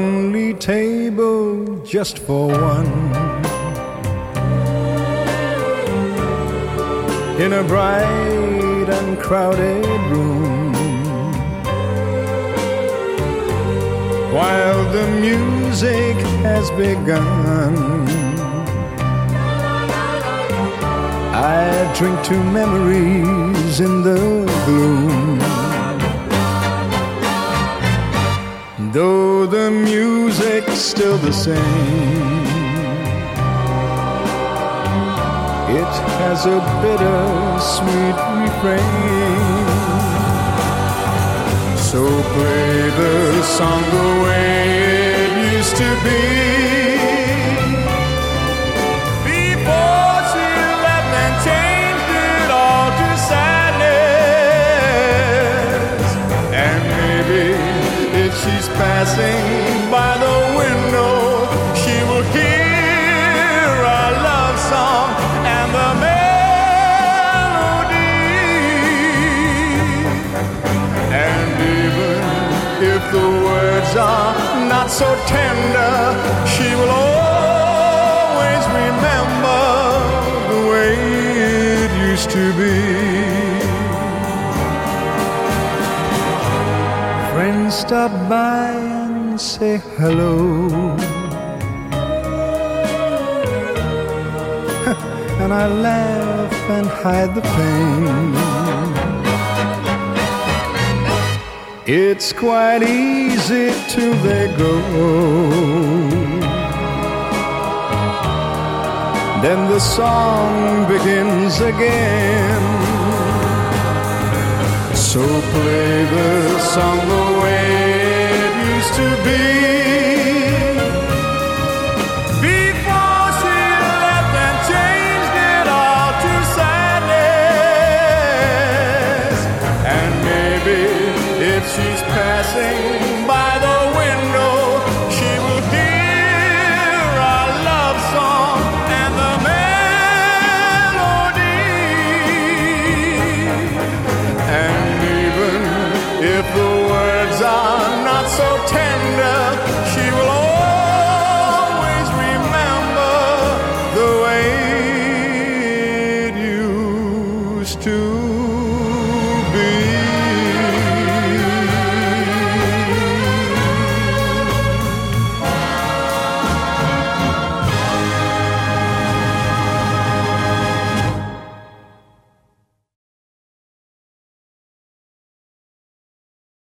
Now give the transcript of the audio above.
lonely table just for one, in a bright and crowded room, while the music has begun. I drink to memories in the gloom. Though the music's still the same, it has a bittersweet refrain. So play the song the way it used to be, before she left and changed it all to sadness. And maybe if she's passing by the window, she will hear our love song and the melody. And even if the words are not so tender, she will always remember the way it used to be. Friends stop by and say hello, and I laugh and hide the pain. It's quite easy till they go, then the song begins again. So play the song the way it used to be,